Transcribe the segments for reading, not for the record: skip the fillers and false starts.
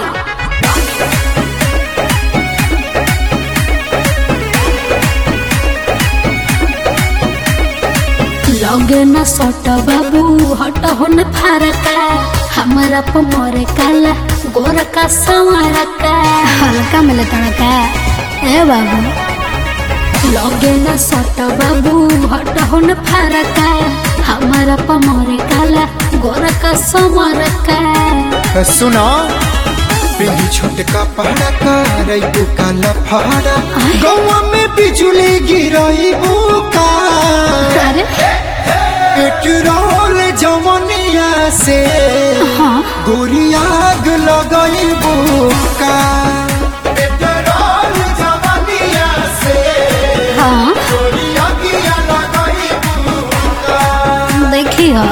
लगे न सट बाबू हट होन फारका हमारा पमरे काला गोर का संवारा का हल्का मिले तड़का ए बाबू। लगे न सट बाबू हट होन फारका हमारा पमरे काला गोर का संवारा का। सुना पिंडी छोटका पहाड़ा का रईबू काला फाड़ा गौवा में बिजुली गिराई बुका पेट्रोल जवनिया से गोरी आग लगाई बुका पेट्रोल जवनिया से गोरी आग लगाई बुका। देखी हो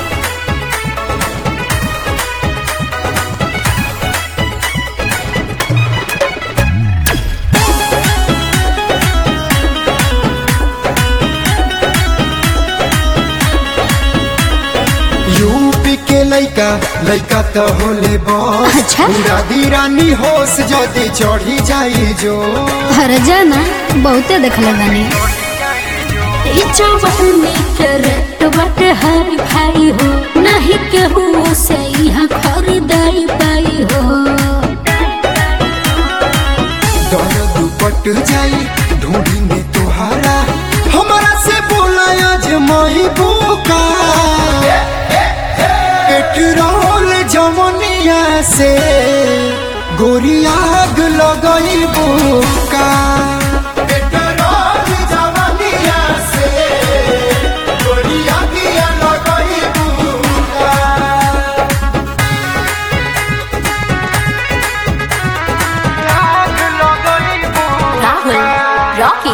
यूपी के लइका लइका तो होले बॉस। अच्छा? दादी रानी होश जदी चढ़ी जाई जो हर जाना बहुते देखले बानी। ई जवानी के रेट बाटे हाई भाई हो नहीं केहू से यहाँ खरीदाई पाई हो। दर्द पट जाई ढूंढी में तुहारा हमारा से बोला अजमाई बुका पेट्रोल जवनिया से गोरी आग लगाई बुका पेट्रोल जवनिया से गोरी आग लगाई बुका। आग लगाई बुका। राहुल रॉकी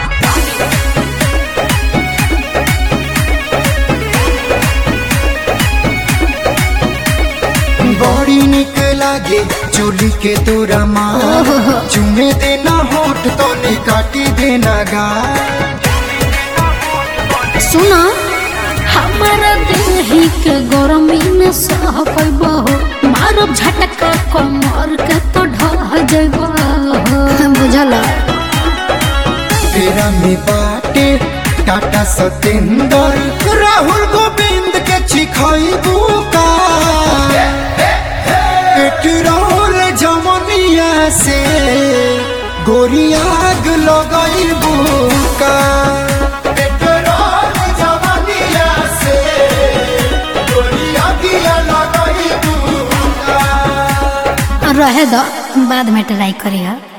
बड़ी निक लागे चोली के तोरा मार चुमे देना होठ तो ने काटी देना गा। सुना हमारा देही के गरमी न सह पैबो मारब झटका कमर के तो ढह जइबो। बुझल तेरा में बाटे टाटा सतेंद्र राहुल गोविंद के चिखाई बुका पेट्रोल जवनिया से गोरी आग लगाई बुका पेट्रोल जवनिया से गोरी आग लगाई बुका। रहे दो बाद में ट्राई करिए।